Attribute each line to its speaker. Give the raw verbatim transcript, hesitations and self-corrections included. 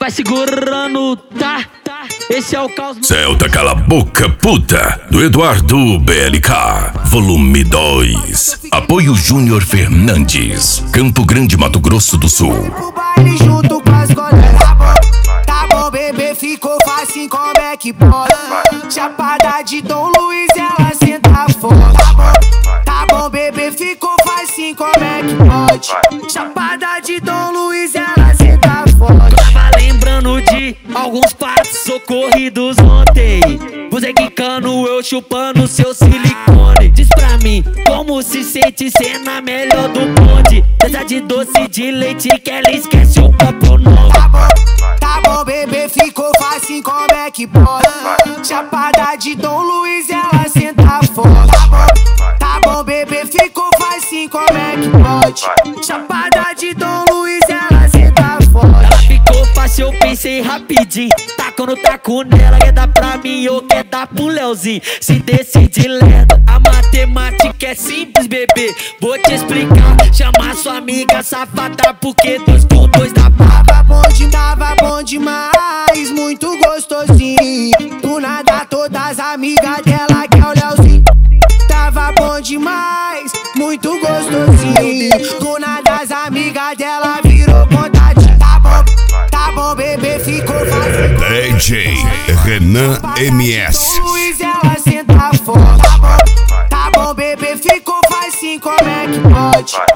Speaker 1: vai segurando, tá? Esse é o caos.
Speaker 2: Celta Cala Boca Puta, do Eduardo B L K, volume dois. Apoio Júnior Fernandes, Campo Grande, Mato Grosso do Sul.
Speaker 3: O baile junto com as colegas. Tá bom, tá bom, bebê, ficou fácil, como é que pode? Chapada de Dom Luiz, ela senta fora. Tá bom, tá bom, bebê, ficou fácil, como é que pode? Chapada de Dom Luiz, ela senta fora.
Speaker 1: Tava lembrando de alguns fatos ocorridos ontem. Você quicando, eu chupando seu silicone. Diz pra mim, como se sente sendo a melhor do bonde? Pesa de doce de leite que ela esquece o copo novo.
Speaker 3: Tá bom, tá bom, bebê, ficou fácil, como é que pode? Chapada de Dom Luiz, ela senta fora. Tá bom, tá bom, bebê, ficou fácil, como é que pode? Chapada de Dom Luiz, ela senta fora.
Speaker 1: Ela ficou fácil, eu pensei rapidinho. Tá quando taco nela, quer dar pra mim ou quer dar pro Leozinho? Se decide lendo, a matemática é simples, bebê. Vou te explicar, chama sua amiga safada, porque dois com dois dá pra.
Speaker 3: Tava bom, de, tava bom demais, muito gostosinho. Do nada todas as amigas dela quer o Leozinho. Tava bom demais, muito gostosinho. Do nada as amigas dela virou vontade. Tá bom, tá bom, bebê, ficou fácil.
Speaker 2: D J Renan M S.
Speaker 3: Luiz, ela senta fora. Tá bom, tá bom, bebê, ficou fácil, como é que pode?